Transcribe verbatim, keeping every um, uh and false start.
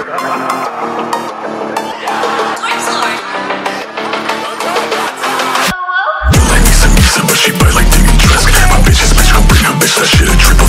Like me some pizza, but she bite like Dick and Trask. My bitch is bitch, gon' bring her bitch, that shit a trip.